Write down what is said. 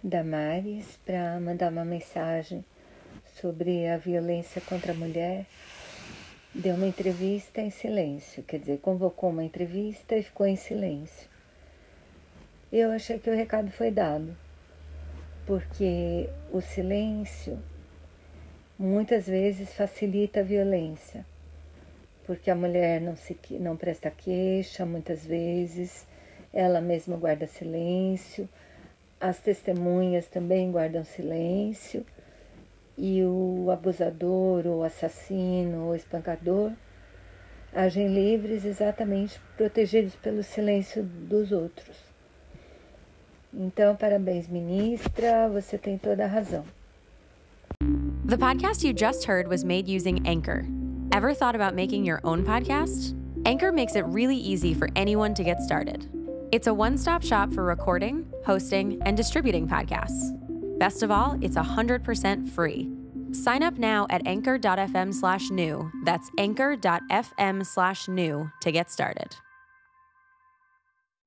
Damares para mandar uma mensagem sobre a violência contra a mulher. Deu uma entrevista em silêncio, quer dizer, convocou uma entrevista e ficou em silêncio. Eu achei que o recado foi dado, porque o silêncio muitas vezes facilita a violência, porque a mulher não presta queixa, muitas vezes ela mesma guarda silêncio, as testemunhas também guardam silêncio, e o abusador, o assassino, o espancador agem livres exatamente protegidos pelo silêncio dos outros. Então, parabéns, ministra, você tem toda a razão. The podcast you just heard was made using Anchor. Ever thought about making your own podcast? Anchor makes it really easy for anyone to get started. It's a one-stop shop for recording, hosting, and distributing podcasts. Best of all, it's 100% free. Sign up now at anchor.fm/new. That's anchor.fm/new to get started.